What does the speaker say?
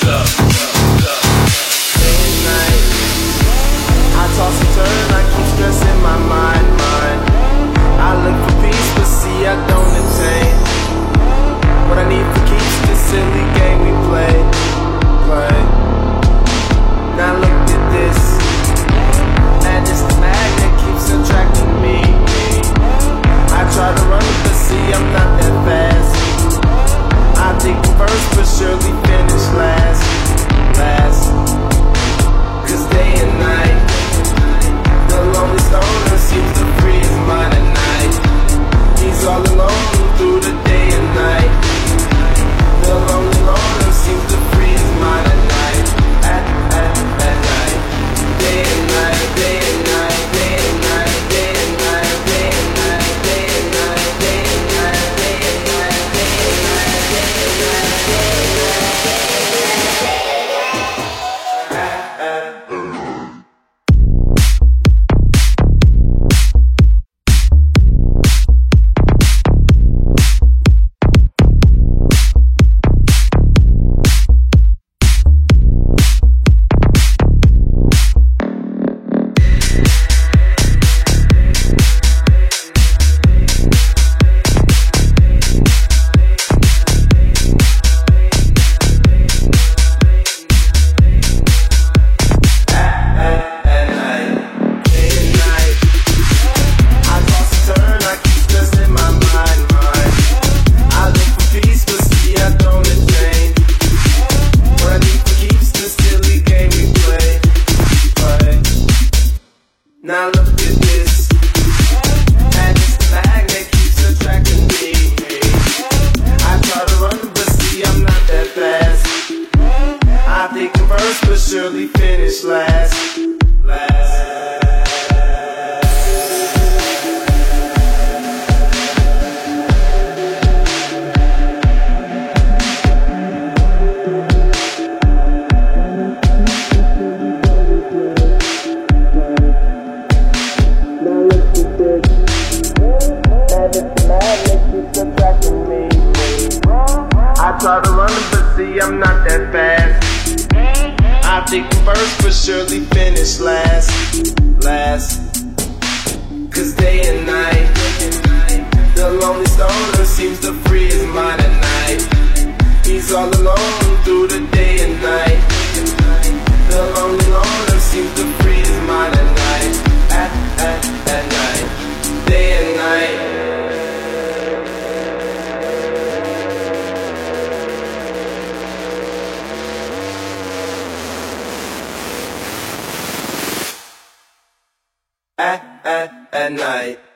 I toss and turn, I keep stressing my mind. I look for peace, but see I don't attain what I need for keeps this silly game we play. Now look at this, madness the magnet keeps attracting me. I try to run, but see I'm not that fast. I think first, but surely finish last. Cause day and night, the lonely stoner seems to free his mind at night. He's all alone through the day and night. The lonely loner seems to free his mind at night. At night. Day and night, day and night, day and night, day and night, day and night, day and night, day and night, day and night, day and night, day and night, day and now look at this, madness the magnet keeps attracting me. I try to run, but see I'm not that fast. I think I'm first, but surely finish last. I try to run, but see I'm not that fast. I think I'm first, but surely finish last. Cause day and night, the lonely stoner seems to free his mind at night. He's all alone through the day and night. The lonely loner seems to free his mind at night. At night, day and night. At night.